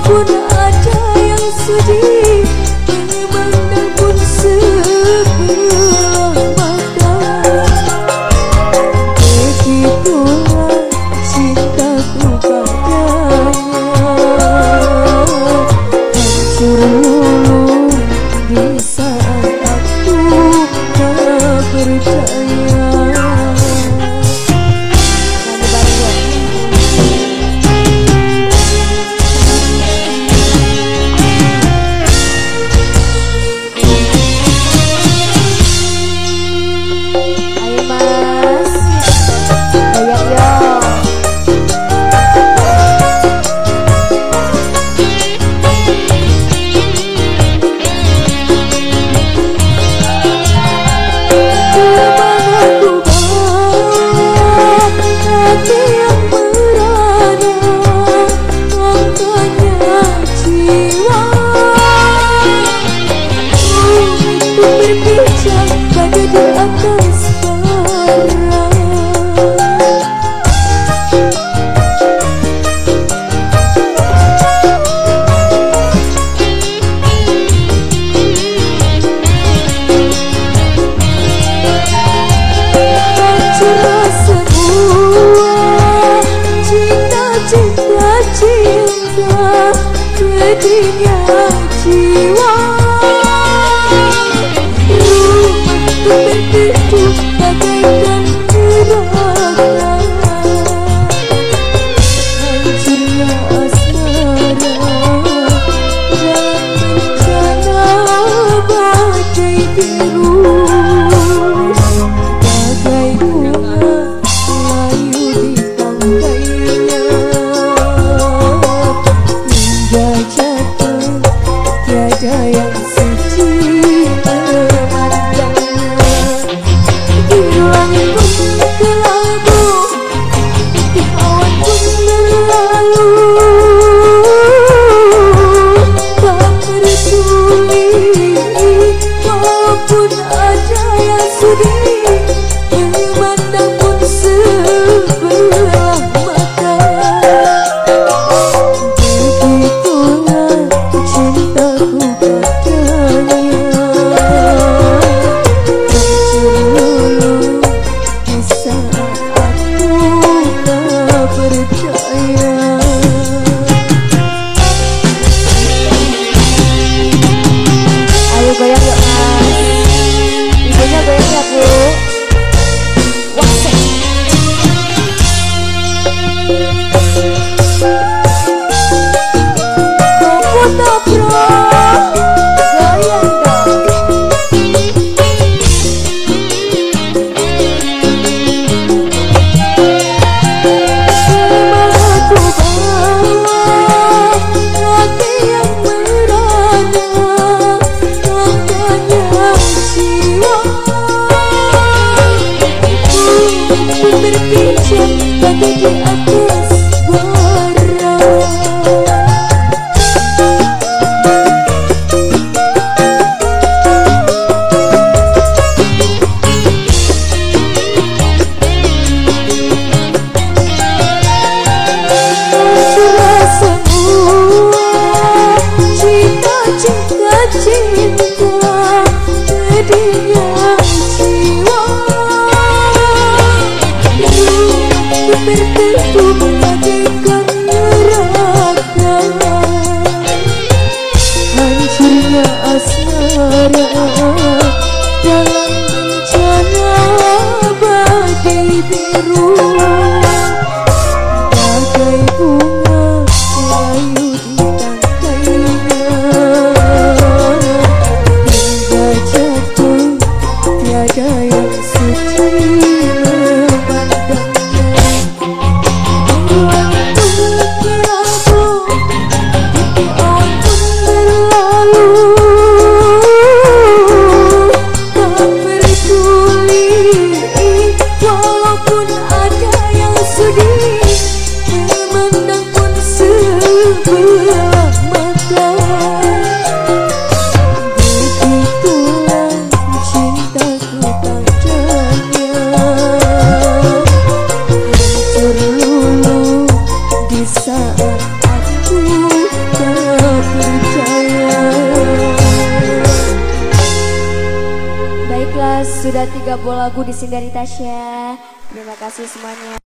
walaupun ada yang sedih, memandang pun sebelah mata. Begitulah cintaku padanya, hancur luluh di saat aku tak percaya. Pedihnya jiwa, rumahku begitu bagaikan neraka. Hancurnya asmara dan bencana badai biru, bagai bunga layu di tangkainya. Tiada yang suci memandangnya. Di langit pun kelabu, di awan pun berlalu, tak peduli walaupun ada yang sedih, memandang pun sebelah mata. Ayo goyang yuk mas, ibunya goyang ya bu. Wasek. Foto bro, goyang dong. Kemana ku bawa hati yang merana, berpijak bagai di atas bara. Sudah semua cinta-cinta pedihnya jiwa, berbentuk bagaikan neraka. Hancurnya asmara dalam bencana badai biru, bagai bunga layu di tangkainya. Hingga jatuh tiada yang suci memandangnya. Ruang pun kelabu, di awan pun berlalu, tak peduli walaupun ada yang sedih, memandang pun sebelah mata. Begitulah cintaku padanya, hancur luluh di saat aku sudah 3 lagu di sini dari Tasya. Terima kasih semuanya.